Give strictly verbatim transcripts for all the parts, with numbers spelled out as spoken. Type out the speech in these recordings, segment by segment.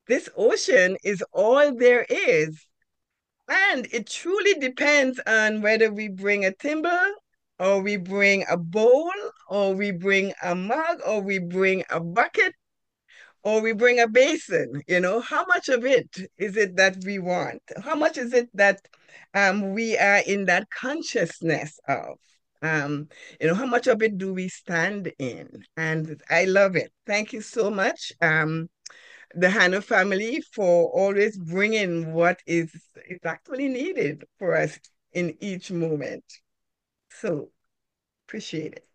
this ocean is all there is. And it truly depends on whether we bring a timber or we bring a bowl or we bring a mug or we bring a bucket or we bring a basin. You know, how much of it is it that we want? How much is it that um, we are in that consciousness of? Um, you know, how much of it do we stand in? And I love it. Thank you so much. Um, the Hannah family for always bringing what is, is actually needed for us in each moment. So appreciate it.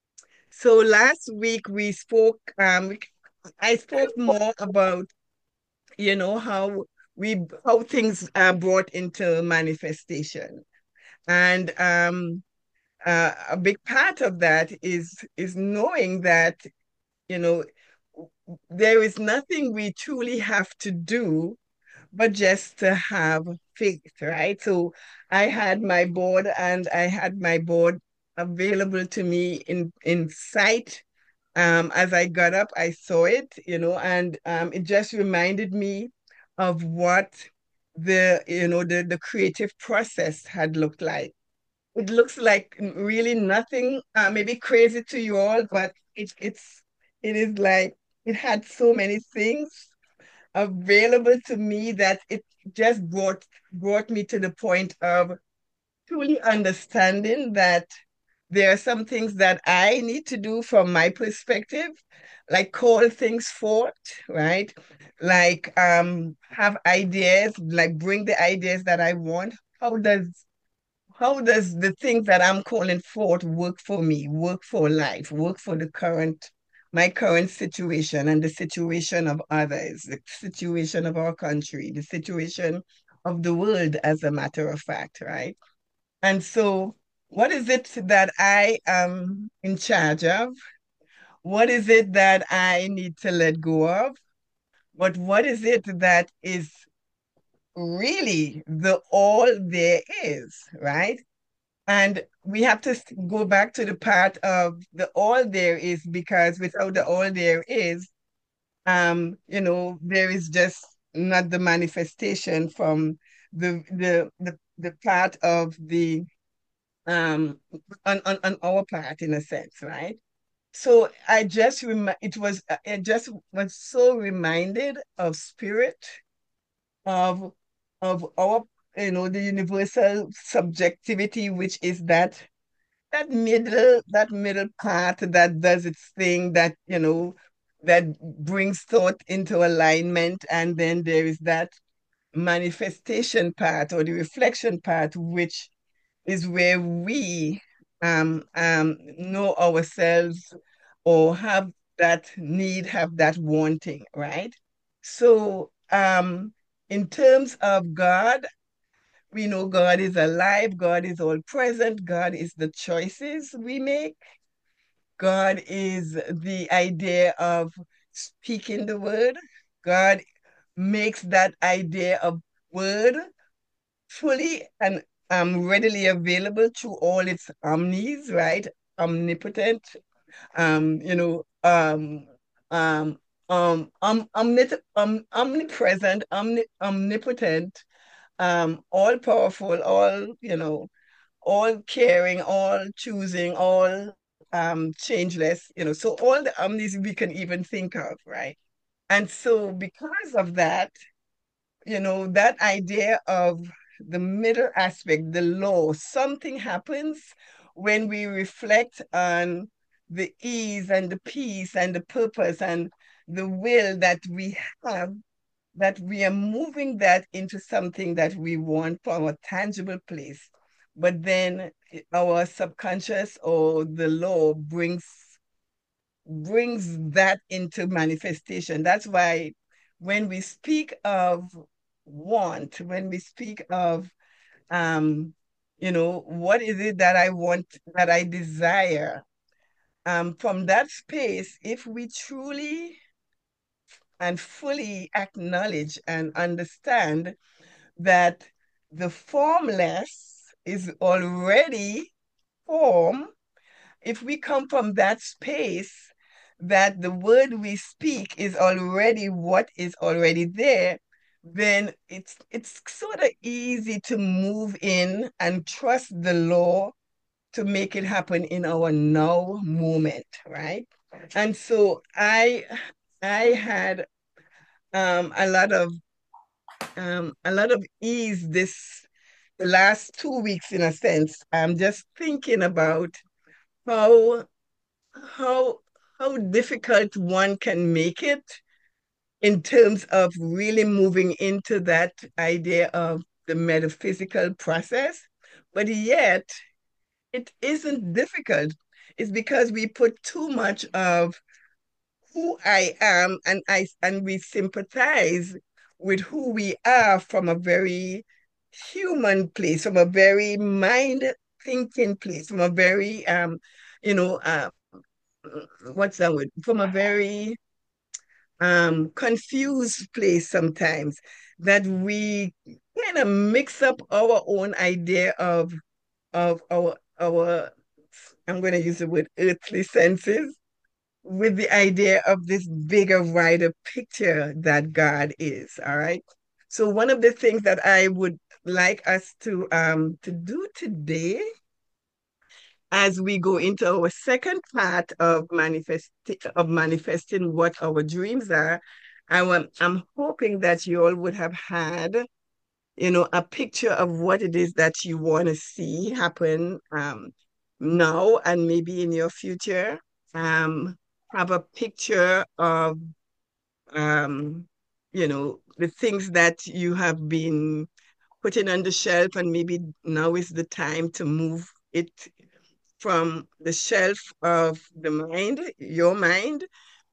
So last week we spoke, um, I spoke more about, you know, how we how things are brought into manifestation. And um, uh, a big part of that is is knowing that, you know, there is nothing we truly have to do but just to have faith, right? So I had my board and I had my board available to me in in sight. Um, as I got up, I saw it, you know, and um, it just reminded me of what the, you know, the the creative process had looked like. It looks like really nothing, uh, maybe crazy to you all, but it, it's it is like it had so many things available to me that it just brought brought me to the point of truly understanding that there are some things that I need to do from my perspective, like call things forth, right? Like um have ideas, like bring the ideas that I want. How does how does the things that I'm calling forth work for me, work for life, work for the current, my current situation and the situation of others, the situation of our country, the situation of the world, as a matter of fact, right? And so, what is it that I am in charge of? What is it that I need to let go of? But what is it that is really the all there is, right? And we have to go back to the part of the all there is, because without the all there is, um, you know, there is just not the manifestation from the the the, the part of the um on, on on our part, in a sense, right? So I just rem it was I just was so reminded of spirit, of of our, you know, the universal subjectivity, which is that that middle that middle part that does its thing, that, you know, that brings thought into alignment, and then there is that manifestation part or the reflection part, which is where we um um know ourselves or have that need, have that wanting, right? So um in terms of God, we know God is alive, God is all present, God is the choices we make, God is the idea of speaking the word, God makes that idea of word fully and um readily available to all its omnis, right? Omnipotent, um, you know, um, um, um, um, omnit um, omnipresent, omni omnipotent, um, all powerful, all, you know, all caring, all choosing, all um changeless, you know, so all the omnis we can even think of, right? And so because of that, you know, that idea of the middle aspect, the law, something happens when we reflect on the ease and the peace and the purpose and the will that we have, that we are moving that into something that we want from a tangible place. But then our subconscious or the law brings brings that into manifestation. That's why when we speak of want, when we speak of um, you know, what is it that I want, that I desire? Um, from that space, if we truly and fully acknowledge and understand that the formless is already form, if we come from that space, that the word we speak is already what is already there, then it's it's sort of easy to move in and trust the law to make it happen in our now moment, right? And so I I had um a lot of um a lot of ease this the last two weeks in a sense. I'm just thinking about how how how difficult one can make it in terms of really moving into that idea of the metaphysical process, but yet it isn't difficult. It's because we put too much of who I am and I and we sympathize with who we are from a very human place, from a very mind thinking place, from a very um, you know, uh, what's that word? From a very um confused place sometimes that we kind of mix up our own idea of of our our I'm going to use the word earthly senses with the idea of this bigger, wider picture that God is. All right. So one of the things that I would like us to um to do today as we go into our second part of manifest of manifesting what our dreams are, I want I'm hoping that you all would have had, you know, a picture of what it is that you want to see happen um now and maybe in your future. Um, have a picture of um, you know, the things that you have been putting on the shelf, and maybe now is the time to move it from the shelf of the mind, your mind,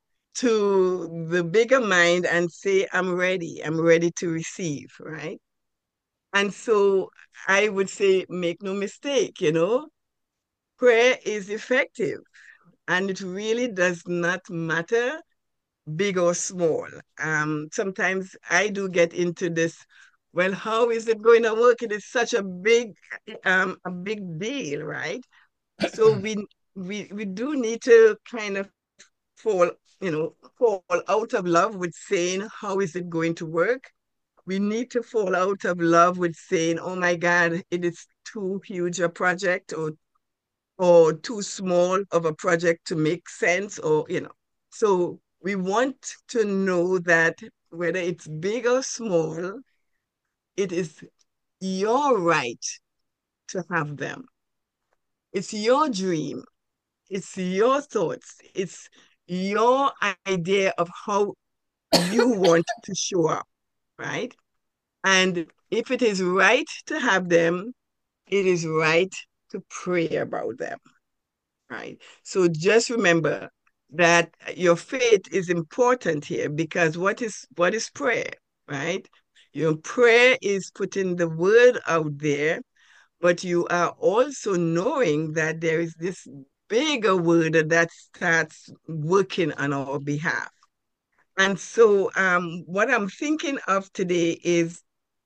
to the bigger mind and say, I'm ready, I'm ready to receive, right? And so I would say, make no mistake, you know, prayer is effective and it really does not matter big or small. Um, sometimes I do get into this, well, how is it going to work? It is such a big um a big deal, right? So we we we do need to kind of fall, you know, fall out of love with saying, how is it going to work? We need to fall out of love with saying, oh my God, it is too huge a project or or too small of a project to make sense or, you know. So we want to know that whether it's big or small, it is your right to have them. It's your dream. It's your thoughts. It's your idea of how you want to show up, right? And if it is right to have them, it is right to pray about them, right? So just remember that your faith is important here because what is what is prayer, right? Your prayer is putting the word out there, but you are also knowing that there is this bigger word that starts working on our behalf. And so um, what I'm thinking of today is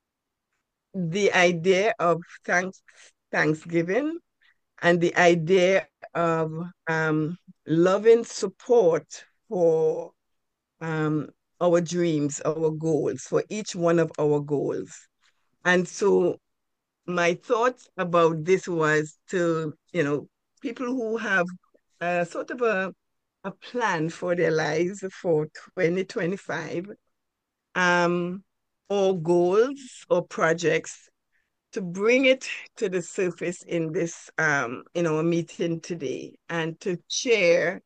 the idea of thanks, Thanksgiving and the idea of um, loving support for um, our dreams, our goals, for each one of our goals. And so my thoughts about this was to, you know, people who have a sort of a, a plan for their lives for twenty twenty-five, um, or goals or projects to bring it to the surface in this um in our meeting today and to share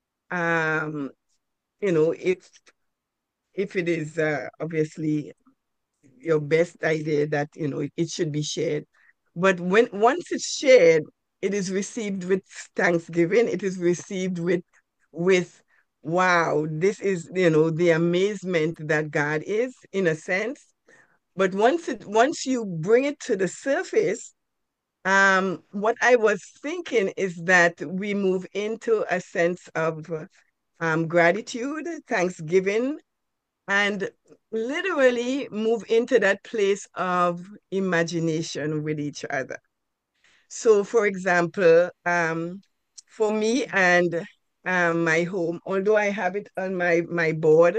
um you know if if it is uh, obviously your best idea that you know it should be shared, but when once it's shared, it is received with thanksgiving, it is received with with wow, this is you know the amazement that God is in a sense. But once it once you bring it to the surface, Um, what I was thinking is that we move into a sense of um, gratitude, thanksgiving, and literally move into that place of imagination with each other. So, for example, um, for me and um, my home, although I have it on my my board.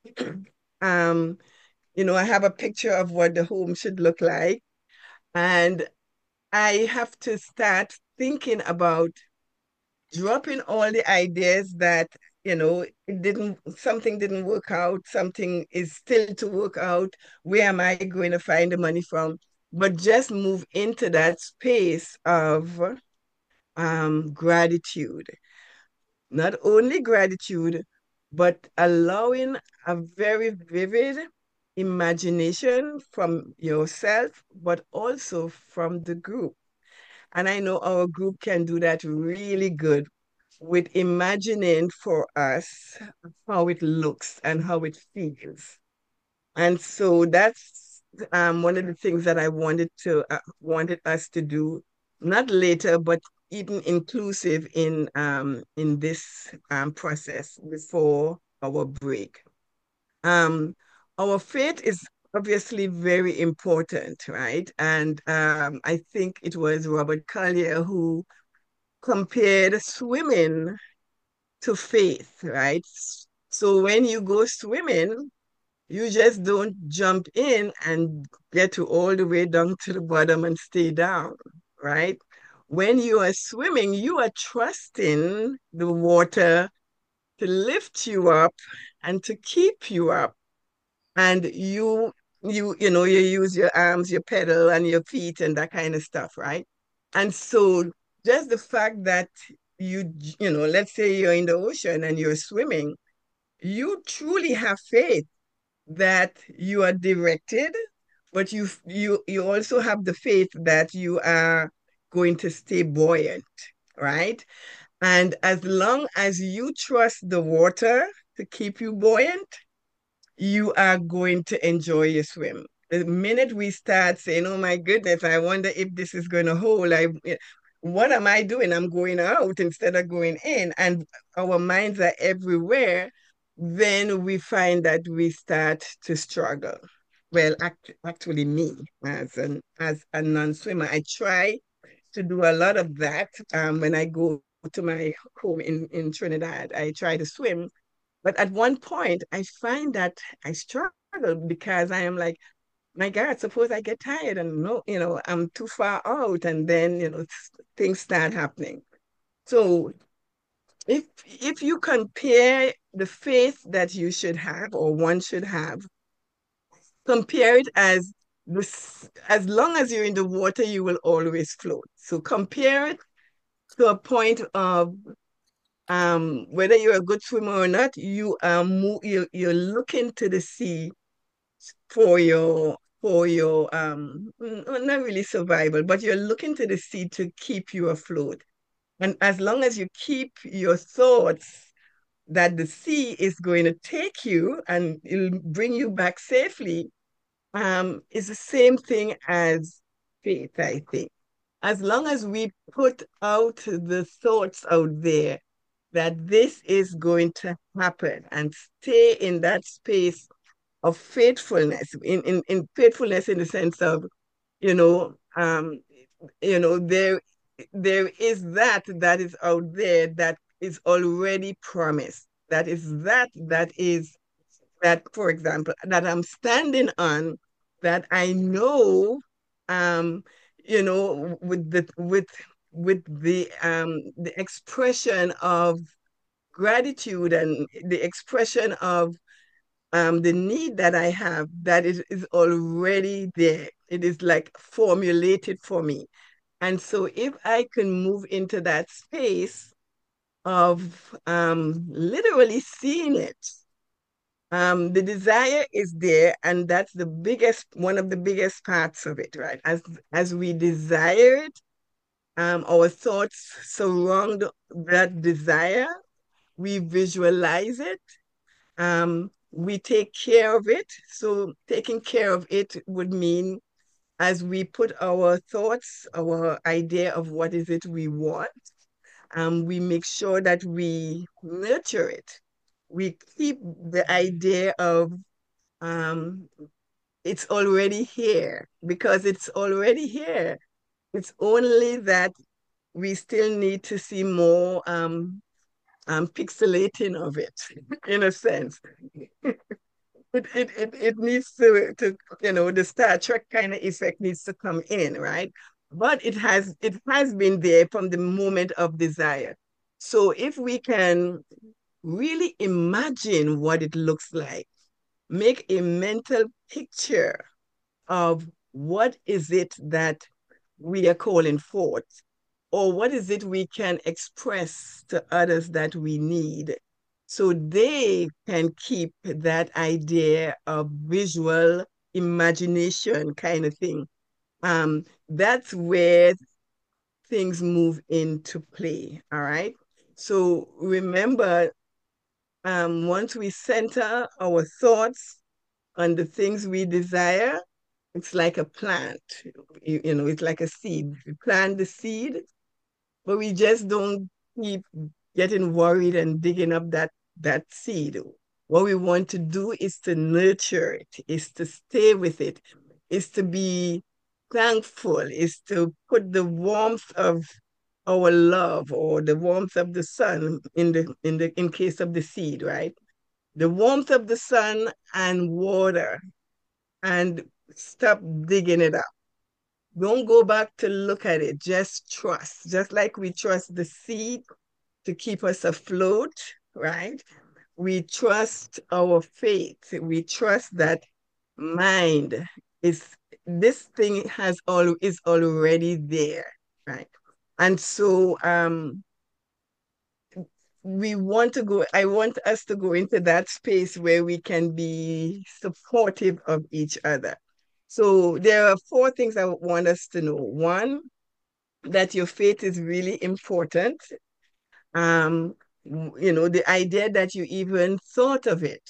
Um, you know, I have a picture of what the home should look like, and I have to start thinking about dropping all the ideas that, you know, it didn't, something didn't work out, something is still to work out. Where am I going to find the money from? But just move into that space of um, gratitude. Not only gratitude, but allowing a very vivid imagination from yourself, but also from the group. And I know our group can do that really good with imagining for us how it looks and how it feels. And so that's um, one of the things that I wanted to uh, wanted us to do, not later, but even inclusive in um, in this um, process before our break. Um, our faith is obviously very important, right? And um, I think it was Robert Collier who compared swimming to faith, right? So when you go swimming, you just don't jump in and get to all the way down to the bottom and stay down, right? When you are swimming, you are trusting the water to lift you up and to keep you up. And you, you, you know, you use your arms, your pedal, and your feet and that kind of stuff, right? And so just the fact that you, you know, let's say you're in the ocean and you're swimming, you truly have faith that you are directed, but you you you also have the faith that you are going to stay buoyant, right? And as long as you trust the water to keep you buoyant, you are going to enjoy your swim. The minute we start saying, "Oh my goodness, I wonder if this is going to hold," I, what am I doing? I'm going out instead of going in, and our minds are everywhere. Then we find that we start to struggle. Well, act actually, me as an as a non-swimmer, I try to do a lot of that. Um, when I go to my home in in Trinidad, I try to swim, but at one point, I find that I struggle because I am like, my God, suppose I get tired and no, you know, I'm too far out, and then, you know, things start happening. So if if you compare the faith that you should have or one should have, compare it as this, as long as you're in the water, you will always float. So compare it to a point of um, whether you're a good swimmer or not, you are mo you you're looking to the sea for your for your um not really survival, but you're looking to the sea to keep you afloat. And as long as you keep your thoughts that the sea is going to take you and it'll bring you back safely, um, is the same thing as faith, I think. As long as we put out the thoughts out there that this is going to happen and stay in that space of faithfulness, in, in, in faithfulness in the sense of, you know, um, you know, there there is that that is out there that is already promised. That is that that is that, for example, that I'm standing on, that I know, um, you know, with the with with the um the expression of gratitude and the expression of um the need that I have, that it is already there. It is like formulated for me. And so if I can move into that space of um literally seeing it, um, the desire is there, and that's the biggest, one of the biggest parts of it, right? As as we desire it, um, our thoughts surround that desire, we visualize it, um, we take care of it. So taking care of it would mean as we put our thoughts, our idea of what is it we want, um, we make sure that we nurture it. We keep the idea of um, it's already here because it's already here. It's only that we still need to see more um, um, pixelating of it, in a sense. It, it, it, it needs to, to, you know, the Star Trek kind of effect needs to come in, right? But it has it has been there from the moment of desire. So if we can really imagine what it looks like, make a mental picture of what is it that we are calling forth, or what is it we can express to others that we need, so they can keep that idea of visual imagination kind of thing. Um, that's where things move into play. All right. So remember, um, once we center our thoughts on the things we desire, it's like a plant. You, you know, it's like a seed. We plant the seed, but we just don't keep getting worried and digging up that that seed. What we want to do is to nurture it, is to stay with it, is to be thankful, is to put the warmth of our love or the warmth of the sun in the in the in case of the seed, right? The warmth of the sun and water, and stop digging it up. Don't go back to look at it. Just trust. Just like we trust the seed to keep us afloat, right? We trust our faith. We trust that mind is this thing has all is already there, right? And so um we want to go, I want us to go into that space where we can be supportive of each other. So there are four things I want us to know. One, that your faith is really important. Um, you know, the idea that you even thought of it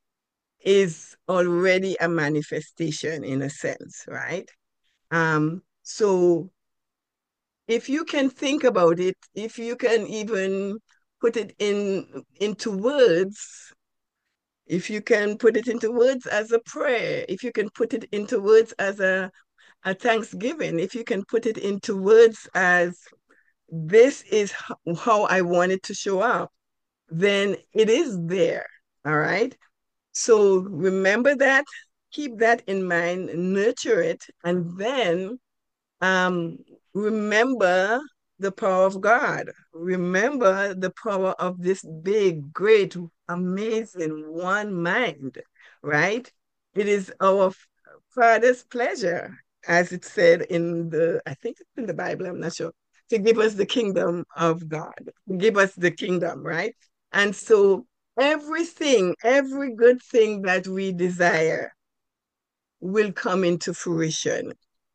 is already a manifestation in a sense, right? Um, so if you can think about it, if you can even put it in into words, if you can put it into words as a prayer, if you can put it into words as a, a thanksgiving, if you can put it into words as this is how I want it to show up, then it is there. All right. So remember that, keep that in mind, nurture it, and then um, remember the power of God. Remember the power of this big, great, amazing one mind, right? It is our Father's pleasure, as it said in the, I think it's in the Bible, I'm not sure, to give us the kingdom of God, give us the kingdom, right? And so everything, every good thing that we desire will come into fruition.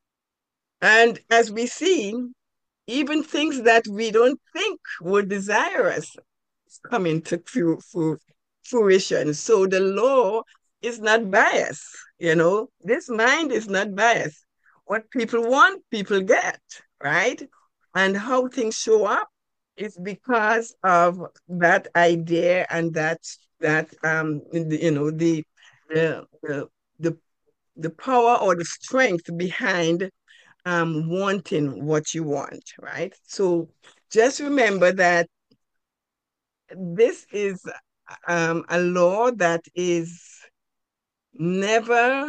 And as we see, even things that we don't think were desirous come into fu fu fruition. So the law is not biased, you know, this mind is not biased. What people want, people get, right? And how things show up is because of that idea and that that um you know the the the the, the power or the strength behind um wanting what you want, right? So just remember that this is um a law that is never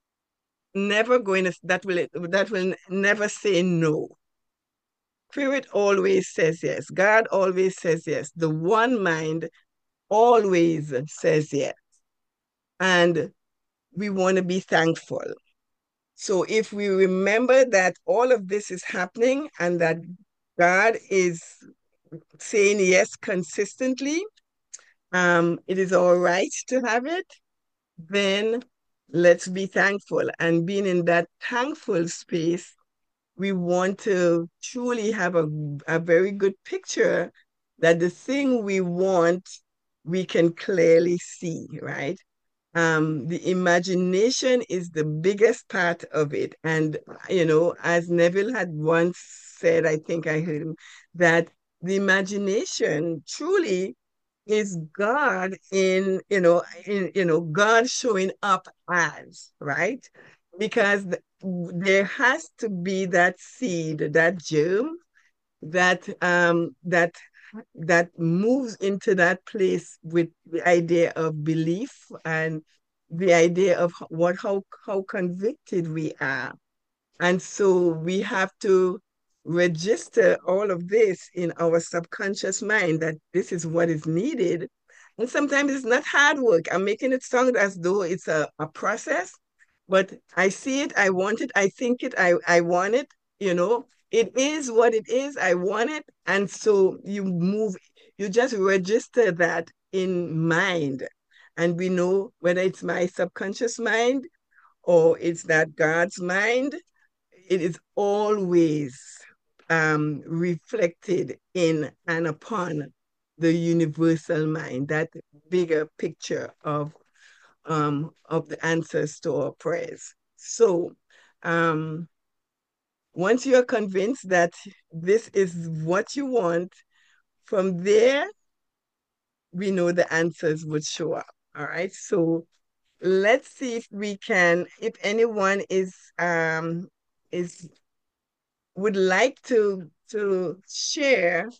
never going to that will that will never say no. Spirit always says yes. God always says yes. The one mind always says yes. And we want to be thankful. So if we remember that all of this is happening and that God is saying yes consistently, um, it is all right to have it, then let's be thankful. And being in that thankful space, we want to truly have a, a very good picture that the thing we want, we can clearly see, right? Um, the imagination is the biggest part of it. And, you know, as Neville had once said, I think I heard him, that the imagination truly is God in, you know, in, you know, God showing up as, right? Because th there has to be that seed, that germ, that um that that moves into that place with the idea of belief and the idea of what how how convicted we are. And so we have to register all of this in our subconscious mind that this is what is needed. And sometimes it's not hard work. I'm making it sound as though it's a, a process, but I see it, I want it, I think it, I, I want it, you know. It is what it is, I want it. And so you move, you just register that in mind. And we know whether it's my subconscious mind or it's that God's mind, it is always um, reflected in and upon the universal mind, that bigger picture of um, of the answers to our prayers. So um, once you're convinced that this is what you want, from there we know the answers would show up. All right. So let's see if we can, if anyone is um is would like to to share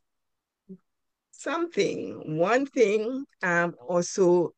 something, one thing, um, also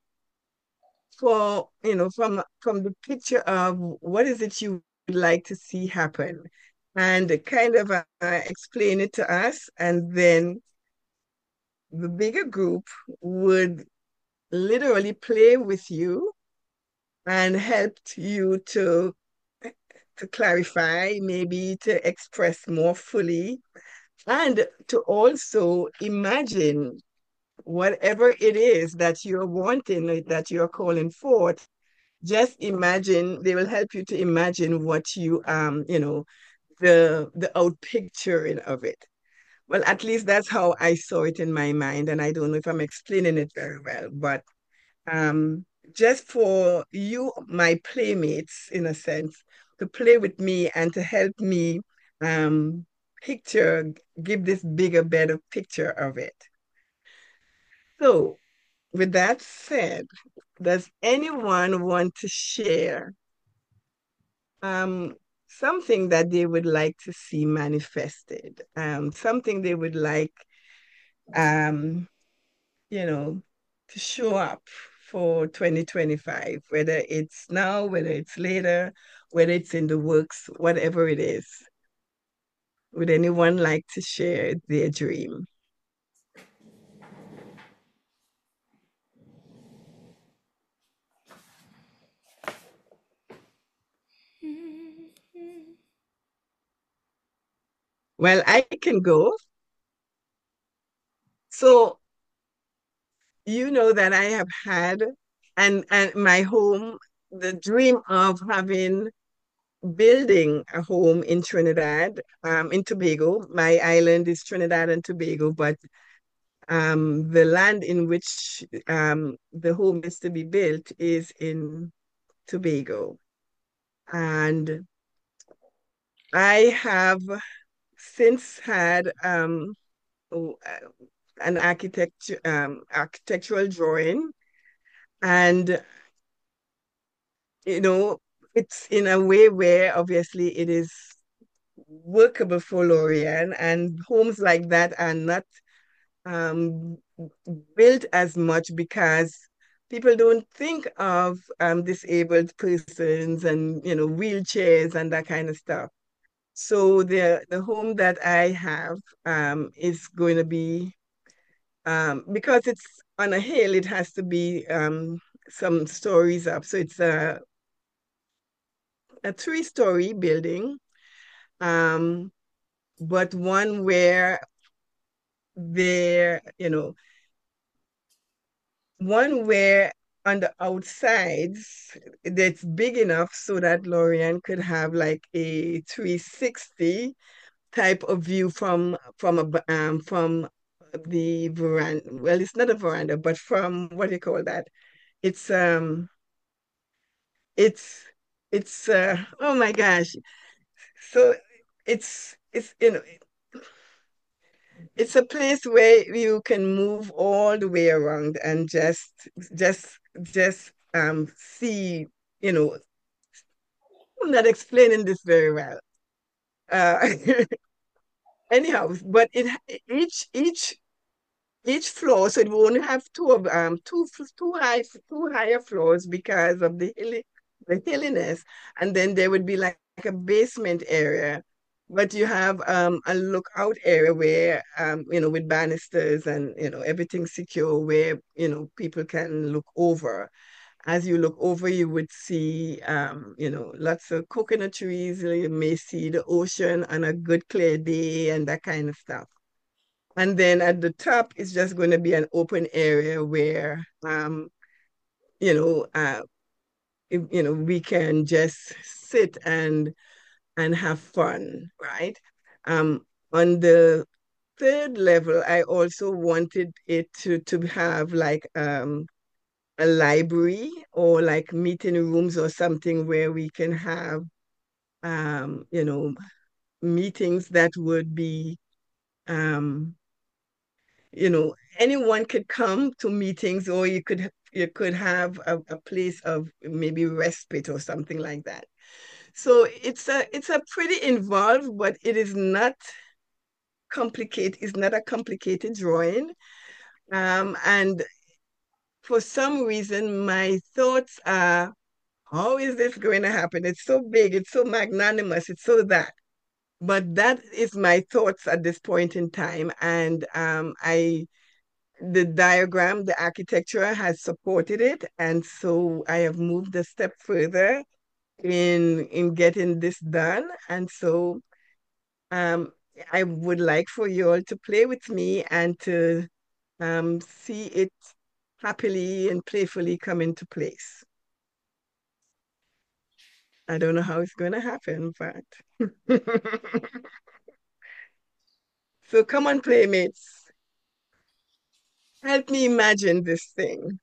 for, you know, from from the picture of what is it you would like to see happen, and kind of uh, explain it to us, and then the bigger group would literally play with you and help you to to clarify, maybe to express more fully, and to also imagine whatever it is that you're wanting, that you're calling forth. Just imagine, they will help you to imagine what you um, you know, the the out picturing of it. Well, at least that's how I saw it in my mind, and I don't know if I'm explaining it very well, but um, just for you, my playmates, in a sense, to play with me and to help me um, picture, give this bigger, better picture of it. So, with that said, does anyone want to share um, something that they would like to see manifested? Um, something they would like, um, you know, to show up for twenty twenty-five, whether it's now, whether it's later, whether it's in the works, whatever it is. Would anyone like to share their dream? Well, I can go. So, you know that I have had, and and my home, the dream of having, building a home in Trinidad, um, in Tobago. My island is Trinidad and Tobago, but um, the land in which um, the home is to be built is in Tobago. And I have since had um, oh, uh, an architecture um, architectural drawing, and you know, it's in a way where obviously it is workable for Lorian, and homes like that are not um, built as much because people don't think of um, disabled persons and, you know, wheelchairs and that kind of stuff. So the the home that I have um, is going to be um, because it's on a hill, it has to be um, some stories up. So it's a a three-story building, um, but one where there, you know, one where on the outsides that's big enough so that Lorian could have like a three sixty type of view from from a um from the veranda. Well, it's not a veranda, but from what do you call that? It's um it's it's uh oh my gosh. So it's it's you know it's a place where you can move all the way around and just just just um see, you know, I'm not explaining this very well. Uh anyhow, but it each each each floor, so it won't have two of um two two high two higher floors because of the hilly the hilliness, and then there would be like, like a basement area, but you have um a lookout area where um you know with banisters and you know everything secure where you know people can look over. As you look over, you would see um you know lots of coconut trees. You may see the ocean on a good clear day and that kind of stuff. And then at the top is just going to be an open area where, um, you know, uh, if, you know, we can just sit and and have fun, right? Um, on the third level, I also wanted it to to have like um a library or like meeting rooms or something where we can have um, you know, meetings that would be um you know, anyone could come to meetings, or you could you could have a, a place of maybe respite or something like that. So it's a it's a pretty involved, but it is not complicated. It's not a complicated drawing. Um, and for some reason, my thoughts are, how is this going to happen? It's so big, it's so magnanimous, it's so that. But that is my thoughts at this point in time, and um, I the diagram, the architecture has supported it. And so I have moved a step further in in getting this done. And so um, I would like for you all to play with me and to um, see it happily and playfully come into place. I don't know how it's going to happen, but so come on, playmates. Help me imagine this thing.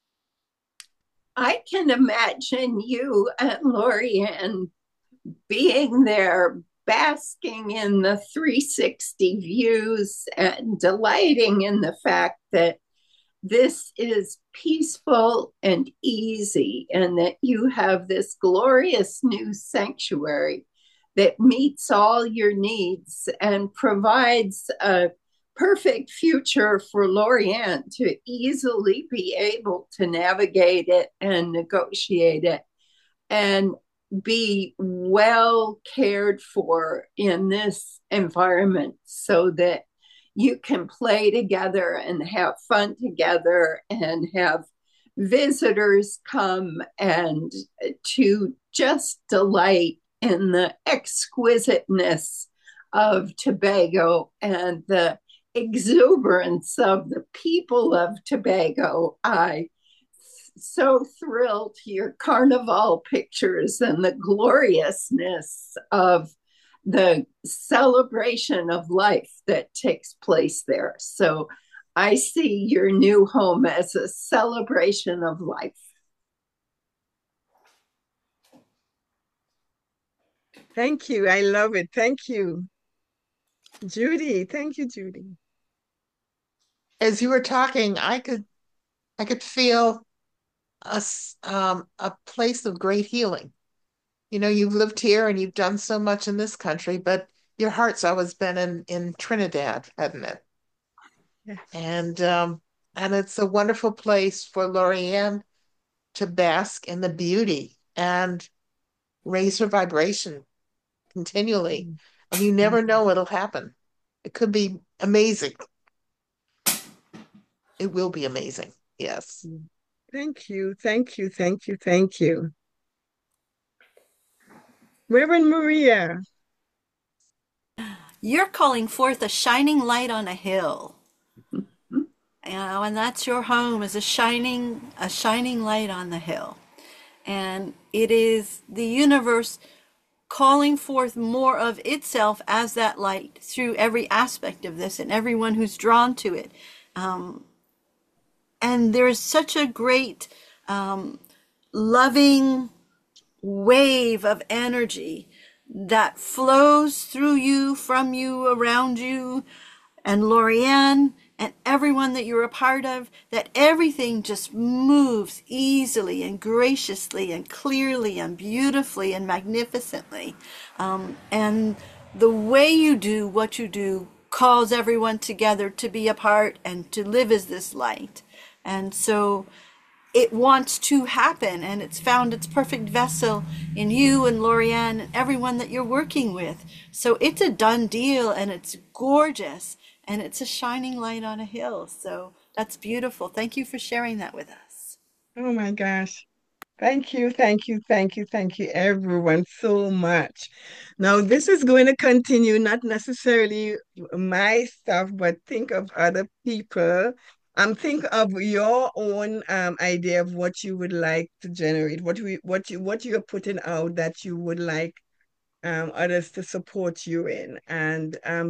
I can imagine you and Lorianne being there, basking in the three sixty views and delighting in the fact that this is peaceful and easy, and that you have this glorious new sanctuary that meets all your needs and provides a perfect future for Lorianne to easily be able to navigate it and negotiate it and be well cared for in this environment so that you can play together and have fun together and have visitors come and to just delight in the exquisiteness of Tobago and the exuberance of the people of Tobago. I so thrilled to your carnival pictures and the gloriousness of the celebration of life that takes place there. So I see your new home as a celebration of life. Thank you. I love it. Thank you, Judy. Thank you, Judy. As you were talking, I could I could feel a um, a place of great healing. You know, you've lived here and you've done so much in this country, but your heart's always been in in Trinidad, hadn't it? Yes. And um, and it's a wonderful place for Lorianne to bask in the beauty and raise her vibration continually. And you never know what'll happen. It could be amazing. It will be amazing. Yes. Thank you. Thank you. Thank you. Thank you. Reverend Maria. You're calling forth a shining light on a hill. You know, and that's your home is a shining a shining light on the hill. And it is the universe calling forth more of itself as that light through every aspect of this and everyone who's drawn to it. Um, and there's such a great um, loving wave of energy that flows through you, from you, around you, and Lorianne, and everyone that you're a part of, that everything just moves easily and graciously and clearly and beautifully and magnificently. Um, and the way you do what you do calls everyone together to be a part and to live as this light. And so it wants to happen, and it's found its perfect vessel in you and Lorianne and everyone that you're working with. So it's a done deal, and it's gorgeous, and it's a shining light on a hill. So that's beautiful. Thank you for sharing that with us. Oh my gosh. Thank you, thank you, thank you, thank you, everyone, so much. Now, this is going to continue, not necessarily my stuff, but think of other people. Um, think of your own um idea of what you would like to generate, what we what you what you're putting out that you would like um others to support you in. And um